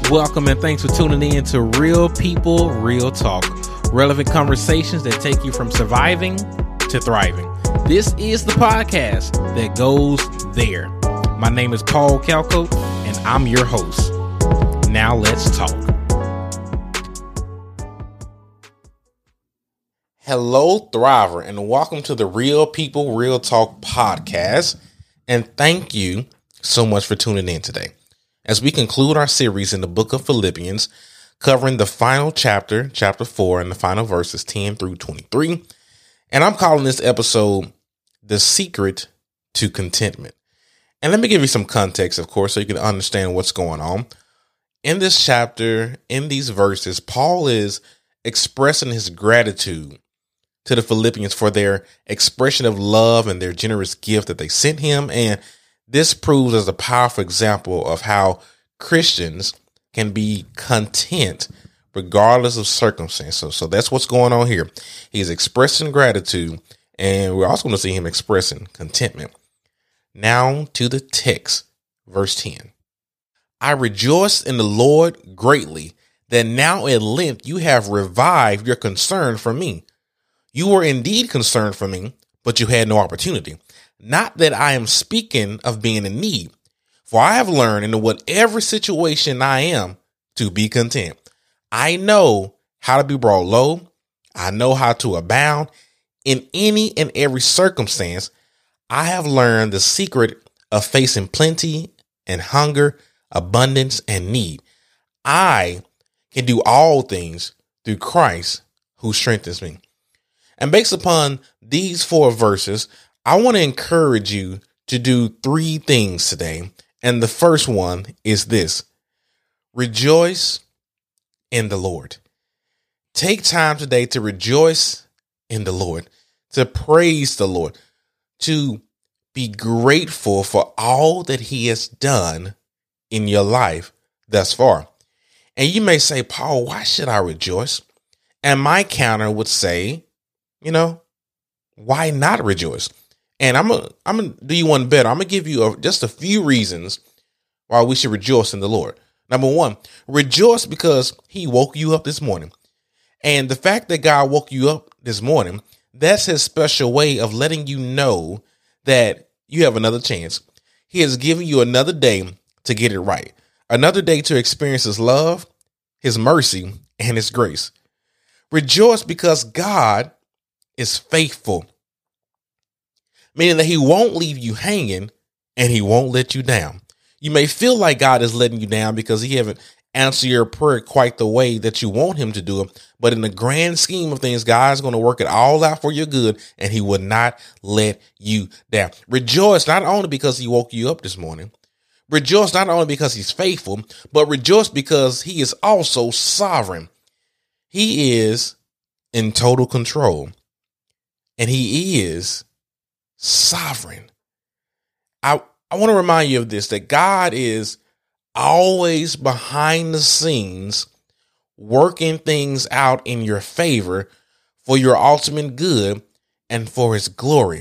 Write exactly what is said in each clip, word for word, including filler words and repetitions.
Welcome and thanks for tuning in to Real People, Real Talk. Relevant conversations that take you from surviving to thriving. This is the podcast that goes there. My name is Paul Calco and I'm your host. Now let's talk. Hello, Thriver, and welcome to the Real People, Real Talk podcast. And thank you so much for tuning in today as we conclude our series in the book of Philippians, covering the final chapter, chapter four, and the final verses ten through twenty-three. And I'm calling this episode The Secret to Contentment. And let me give you some context, of course, so you can understand what's going on. In this chapter, in these verses, Paul is expressing his gratitude to the Philippians for their expression of love and their generous gift that they sent him. And this proves as a powerful example of how Christians can be content regardless of circumstances. So that's what's going on here. He's expressing gratitude, and we're also going to see him expressing contentment. Now to the text, verse ten. I rejoice in the Lord greatly that now at length you have revived your concern for me. You were indeed concerned for me, but you had no opportunity. Not that I am speaking of being in need, for I have learned in whatever situation I am to be content. I know how to be brought low. I know how to abound in any and every circumstance. I have learned the secret of facing plenty and hunger, abundance and need. I can do all things through Christ who strengthens me. And based upon these four verses, I want to encourage you to do three things today. And the first one is this: rejoice in the Lord. Take time today to rejoice in the Lord, to praise the Lord, to be grateful for all that he has done in your life thus far. And you may say, Paul, why should I rejoice? And my counter would say, you know, why not rejoice? And I'm going I'm to do you one better. I'm going to give you a, just a few reasons why we should rejoice in the Lord. Number one, rejoice because he woke you up this morning. And the fact that God woke you up this morning, that's his special way of letting you know that you have another chance. He has given you another day to get it right. Another day to experience his love, his mercy, and his grace. Rejoice because God is faithful, meaning that he won't leave you hanging and he won't let you down. You may feel like God is letting you down because he haven't answered your prayer quite the way that you want him to do it. But in the grand scheme of things, God's going to work it all out for your good, and he will not let you down. Rejoice not only because he woke you up this morning. Rejoice not only because he's faithful, but rejoice because he is also sovereign. He is in total control, and he is sovereign. I, I want to remind you of this, that God is always behind the scenes working things out in your favor for your ultimate good and for his glory.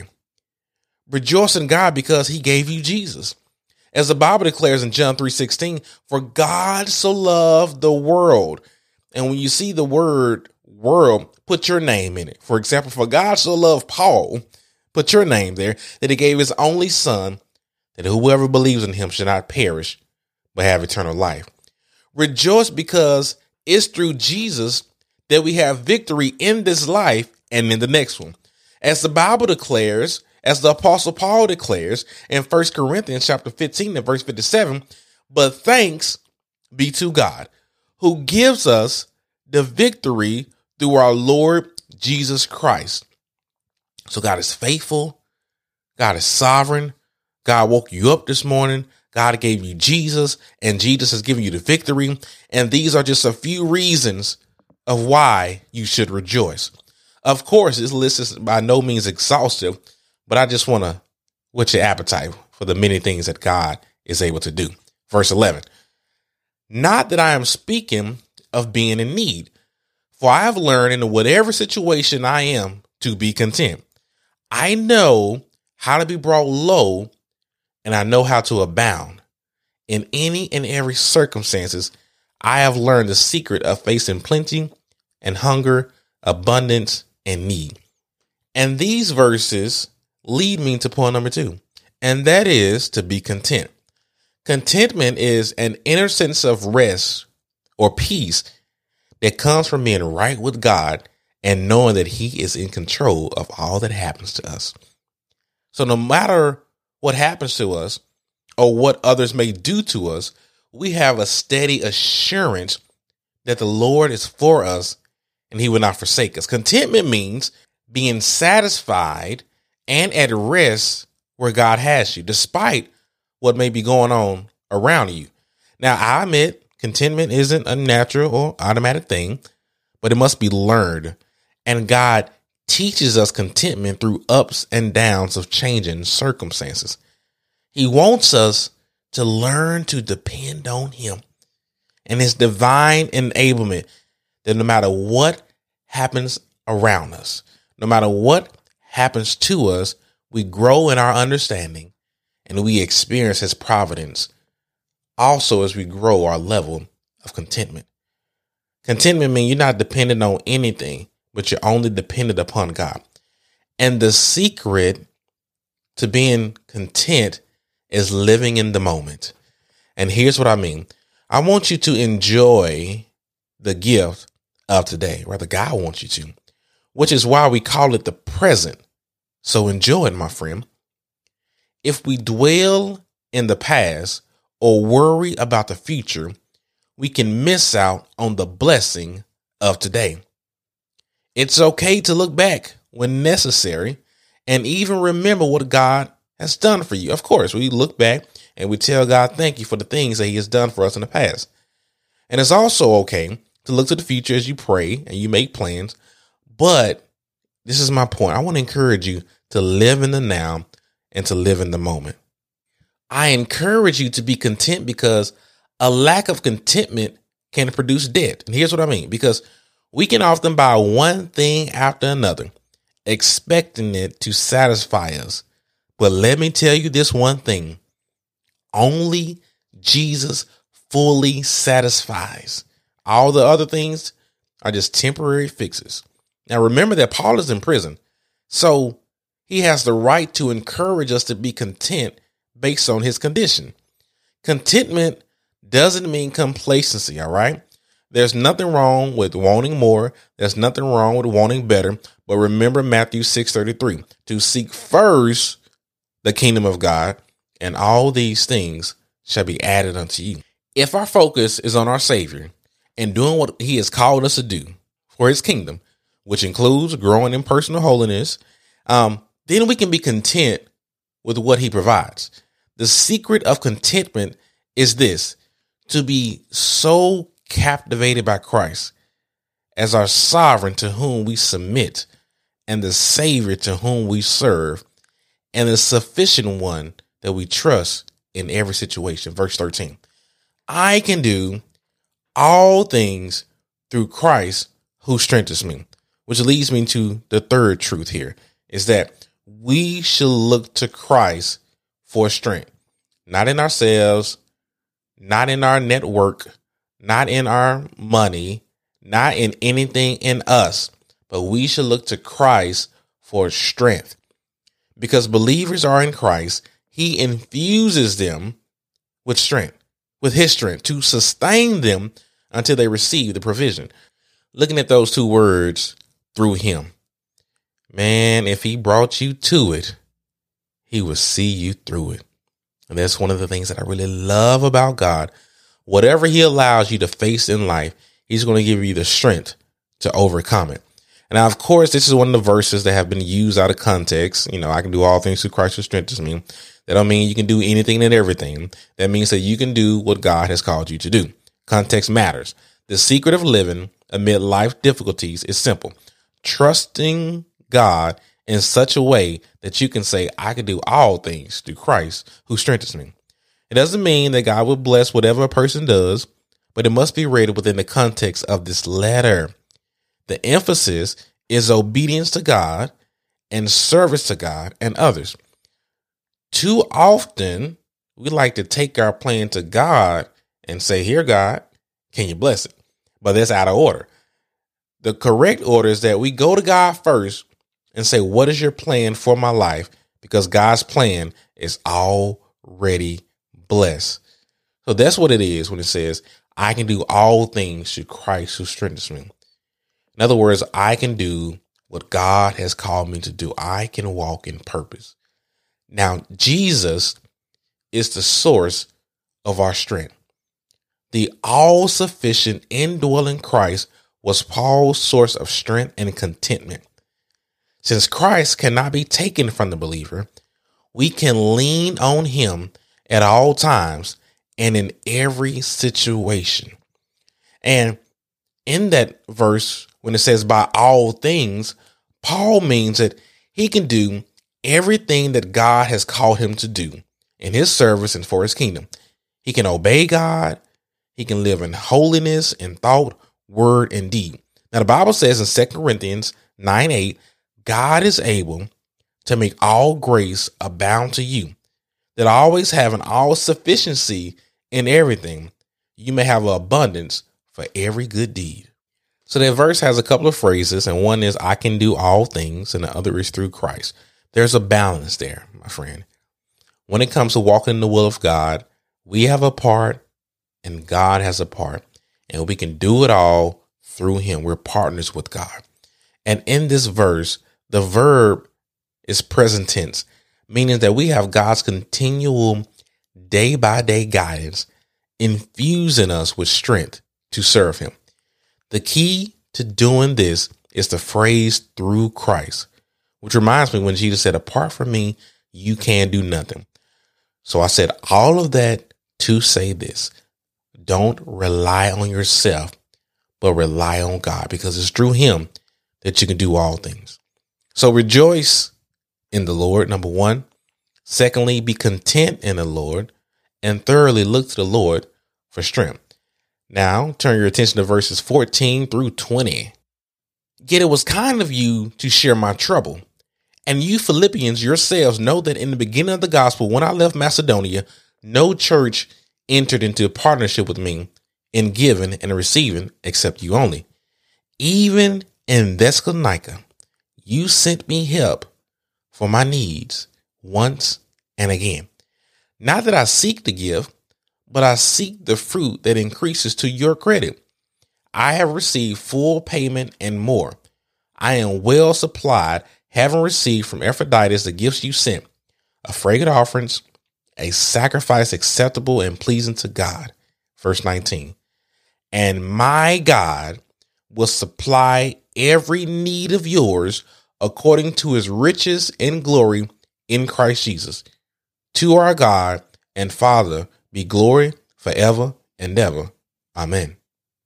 Rejoice in God because he gave you Jesus. As the Bible declares in John three sixteen, for God so loved the world. And when you see the word world, put your name in it. For example, for God so loved Paul, put your name there, that he gave his only son, that whoever believes in him should not perish, but have eternal life. Rejoice because it's through Jesus that we have victory in this life and in the next one. As the Bible declares, as the Apostle Paul declares in First Corinthians chapter fifteen and verse fifty-seven, but thanks be to God who gives us the victory through our Lord Jesus Christ. So God is faithful. God is sovereign. God woke you up this morning. God gave you Jesus, and Jesus has given you the victory. And these are just a few reasons of why you should rejoice. Of course, this list is by no means exhaustive, but I just want to whet your appetite for the many things that God is able to do. Verse eleven, not that I am speaking of being in need, for I have learned in whatever situation I am to be content. I know how to be brought low, and I know how to abound in any and every circumstances. I have learned the secret of facing plenty and hunger, abundance and need. And these verses lead me to point number two, and that is to be content. Contentment is an inner sense of rest or peace that comes from being right with God and knowing that he is in control of all that happens to us. So no matter what happens to us or what others may do to us, we have a steady assurance that the Lord is for us and he will not forsake us. Contentment means being satisfied and at rest where God has you, despite what may be going on around you. Now, I admit contentment isn't a natural or automatic thing, but it must be learned. And God teaches us contentment through ups and downs of changing circumstances. He wants us to learn to depend on him and his divine enablement, that no matter what happens around us, no matter what happens to us, we grow in our understanding and we experience his providence also as we grow our level of contentment. Contentment means you're not dependent on anything, but you're only dependent upon God. And the secret to being content is living in the moment. And here's what I mean. I want you to enjoy the gift of today. Rather, God wants you to, which is why we call it the present. So enjoy it, my friend. If we dwell in the past or worry about the future, we can miss out on the blessing of today. It's okay to look back when necessary and even remember what God has done for you. Of course, we look back and we tell God, thank you for the things that he has done for us in the past. And it's also okay to look to the future as you pray and you make plans. But this is my point. I want to encourage you to live in the now and to live in the moment. I encourage you to be content because a lack of contentment can produce debt. And here's what I mean, because we can often buy one thing after another, expecting it to satisfy us. But let me tell you this one thing. Only Jesus fully satisfies. All the other things are just temporary fixes. Now, remember that Paul is in prison, so he has the right to encourage us to be content based on his condition. Contentment doesn't mean complacency, all right? There's nothing wrong with wanting more. There's nothing wrong with wanting better. But remember Matthew six thirty-three, to seek first the kingdom of God, and all these things shall be added unto you. If our focus is on our Savior and doing what he has called us to do for his kingdom, which includes growing in personal holiness, um, then we can be content with what he provides. The secret of contentment is this: to be so captivated by Christ as our sovereign to whom we submit and the Savior to whom we serve and the sufficient one that we trust in every situation. Verse thirteen, I can do all things through Christ who strengthens me, which leads me to the third truth here, is that we should look to Christ for strength, not in ourselves, not in our network, not in our money, not in anything in us, but we should look to Christ for strength. Because believers are in Christ, he infuses them with strength, with his strength to sustain them until they receive the provision. Looking at those two words, through him, man, if he brought you to it, he will see you through it. And that's one of the things that I really love about God. Whatever he allows you to face in life, he's going to give you the strength to overcome it. And now, of course, this is one of the verses that have been used out of context. You know, I can do all things through Christ who strengthens me. That don't mean you can do anything and everything. That means that you can do what God has called you to do. Context matters. The secret of living amid life difficulties is simple. Trusting God in such a way that you can say, I can do all things through Christ who strengthens me. It doesn't mean that God will bless whatever a person does, but it must be read within the context of this letter. The emphasis is obedience to God and service to God and others. Too often, we like to take our plan to God and say, here, God, can you bless it? But that's out of order. The correct order is that we go to God first and say, what is your plan for my life? Because God's plan is already blessed. So that's what it is when it says, I can do all things through Christ who strengthens me. In other words, I can do what God has called me to do. I can walk in purpose. Now, Jesus is the source of our strength. The all-sufficient indwelling Christ was Paul's source of strength and contentment. Since Christ cannot be taken from the believer, we can lean on him at all times and in every situation. And in that verse, when it says by all things, Paul means that he can do everything that God has called him to do in his service and for his kingdom. He can obey God. He can live in holiness in thought, word, and deed. Now, the Bible says in Second Corinthians nine eight, God is able to make all grace abound to you, that always having all sufficiency in everything, you may have abundance for every good deed. So that verse has a couple of phrases, and one is I can do all things, and the other is through Christ. There's a balance there, my friend. When it comes to walking in the will of God, we have a part and God has a part, and we can do it all through him. We're partners with God. And in this verse, the verb is present tense, meaning that we have God's continual day by day guidance, infusing us with strength to serve him. The key to doing this is the phrase through Christ, which reminds me when Jesus said, apart from me, you can do nothing. So I said all of that to say this: don't rely on yourself, but rely on God, because it's through him that you can do all things. So rejoice in the Lord, number one. Secondly, be content in the Lord. And thirdly, look to the Lord for strength. Now turn your attention to verses fourteen through twenty. Yet it was kind of you to share my trouble. And you Philippians yourselves know that in the beginning of the gospel, when I left Macedonia, no church entered into a partnership with me in giving and receiving except you only. Even in Thessalonica, you sent me help for my needs once and again. Not that I seek the gift, but I seek the fruit that increases to your credit. I have received full payment and more. I am well supplied, having received from Epaphroditus the gifts you sent, a fragrant offerings, a sacrifice acceptable and pleasing to God. Verse nineteen. And my God will supply every need of yours according to his riches in glory in Christ Jesus. To our God and Father be glory forever and ever. Amen.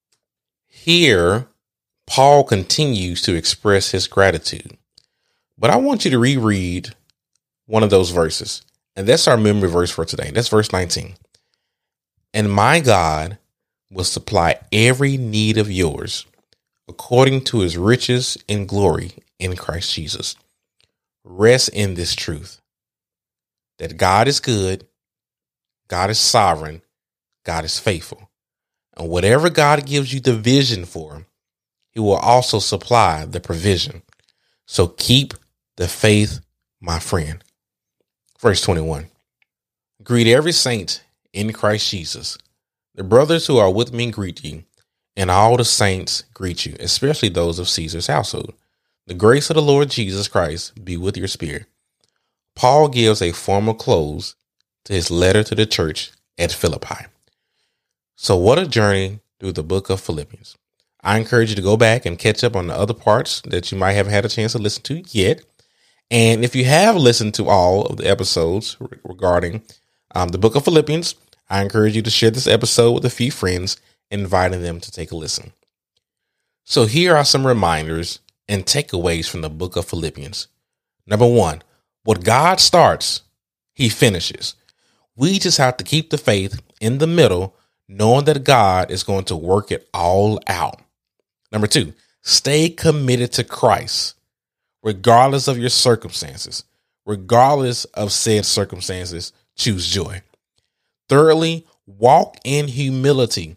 Here, Paul continues to express his gratitude. But I want you to reread one of those verses. And that's our memory verse for today. That's verse nineteen. And my God will supply every need of yours according to his riches in glory in Christ Jesus. Rest in this truth that God is good, God is sovereign, God is faithful. And whatever God gives you the vision for, he will also supply the provision. So keep the faith, my friend. Verse twenty-one. Greet every saint in Christ Jesus. The brothers who are with me greet you, and all the saints greet you, especially those of Caesar's household. The grace of the Lord Jesus Christ be with your spirit. Paul gives a formal close to his letter to the church at Philippi. So what a journey through the book of Philippians. I encourage you to go back and catch up on the other parts that you might haven't had a chance to listen to yet. And if you have listened to all of the episodes regarding um, the book of Philippians, I encourage you to share this episode with a few friends, inviting them to take a listen. So here are some reminders and takeaways from the book of Philippians. Number one, what God starts, he finishes. We just have to keep the faith in the middle, knowing that God is going to work it all out. Number two, stay committed to Christ, regardless of your circumstances. Regardless of said circumstances, choose joy. Thirdly, walk in humility,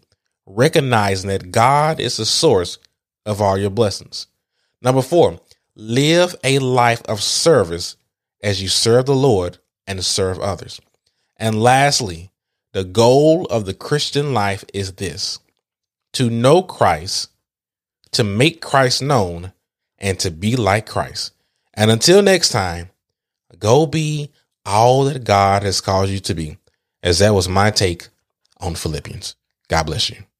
recognizing that God is the source of all your blessings. Number four, live a life of service as you serve the Lord and serve others. And lastly, the goal of the Christian life is this: to know Christ, to make Christ known, and to be like Christ. And until next time, go be all that God has called you to be, as that was my take on Philippians. God bless you.